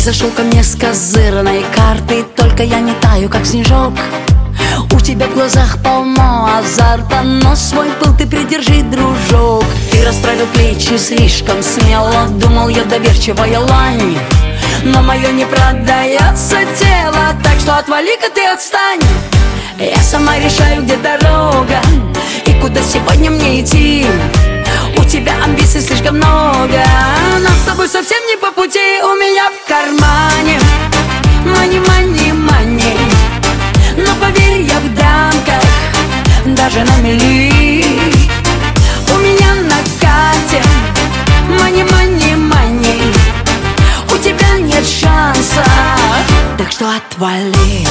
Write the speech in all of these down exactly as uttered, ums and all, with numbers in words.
зашел ко мне с козырной карты, только я не таю, как снежок. У тебя в глазах полно азарта, но свой пыл ты придержи, дружок. Ты расправил плечи слишком смело, думал, я доверчивая лань, но мое не продается тело, так что отвали-ка ты, отстань. Я сама решаю, где дорога и куда сегодня мне идти. У тебя амбиций слишком много, нам с тобой совсем не по пути. У меня в кармане мани, мани, мани, но поверь, я в дамках даже на мели. У меня на карте мани, мани, мани, у тебя нет шанса, так что отвали.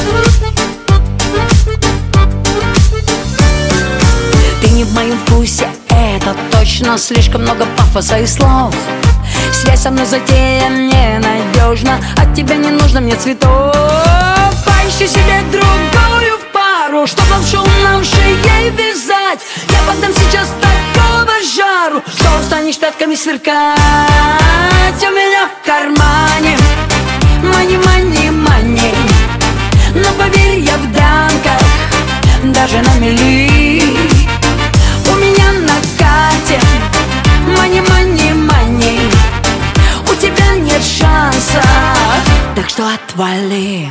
Ты не в моем вкусе, это точно. Слишком много пафоса и слов. Связь со мной затея ненадежна, от тебя не нужно мне цветов. Поищи себе другую в пару, чтоб лапшу на шее вязать. Я подам сейчас такого жару, что устанешь пятками сверкать. У меня в кармане мани, мани, мани, но поверь, я в дамках даже на мели. У меня на карте мани, мани, мани, у тебя нет шанса, так что отвали.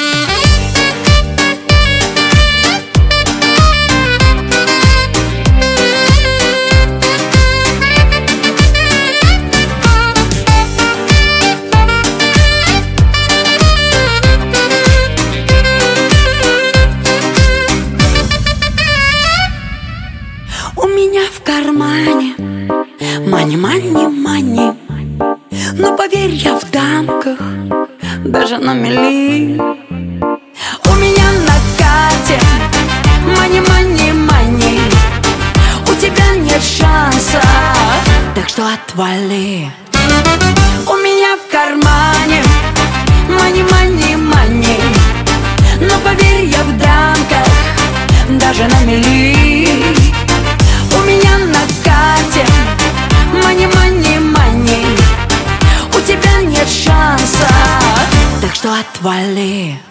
У меня в кармане мани, мани, мани, но поверь, я в дамках даже на мели. У меня на карте мани, мани, мани, у тебя нет шанса, так что отвали. У меня в кармане мани, мани, мани, но поверь, я в дамках даже на мели. У меня на карте мани, мани, мани, у тебя нет шанса, так что отвали.